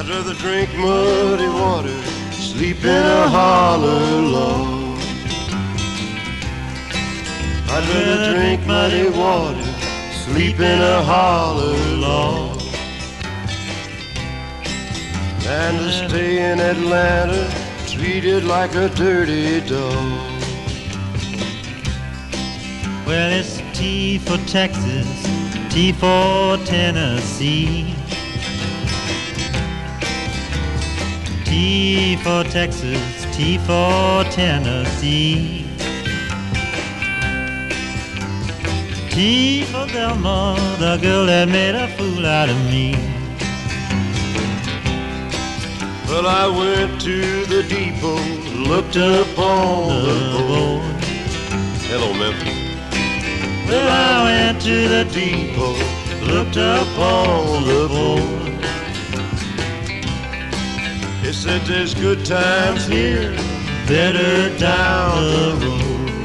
I'd rather drink muddy water, sleep in a holler log. I'd rather drink muddy water, sleep in a holler log, than to stay in Atlanta, treated like a dirty dog. Well, it's T for Texas, T for Tennessee. T for Texas, T for Tennessee. T for Thelma, the girl that made a fool out of me. Well, I went to the depot, looked up on the board. Hello, Memphis. Well, I went to the depot, looked up on the board. It said there's good times here, better down the road.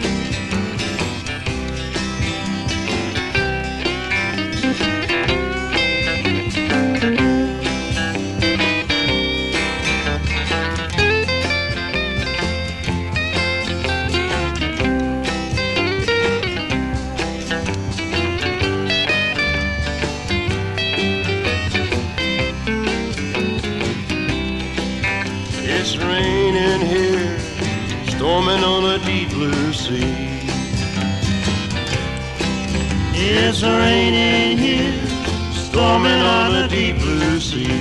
It's raining here, storming on a deep blue sea. It's raining here, storming on a deep blue sea.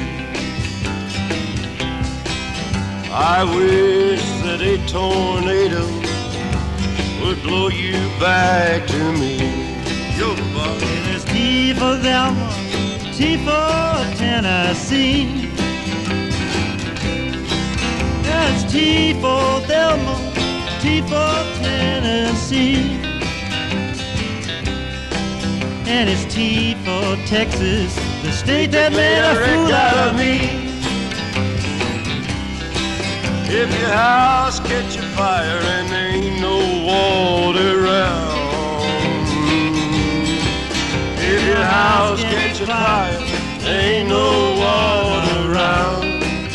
I wish that a tornado would blow you back to me. Yo, Bob. There's T for Thelma, T for Tennessee. It's T for Thelma, T for Tennessee. And it's T for Texas, the state that made a fool out of me. If your house catch a fire and there ain't no water around, if your house catch a fire, there ain't no water around,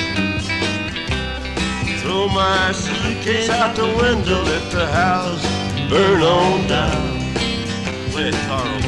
throw my suitcase out the window, let the house burn on down. Play it, Carl.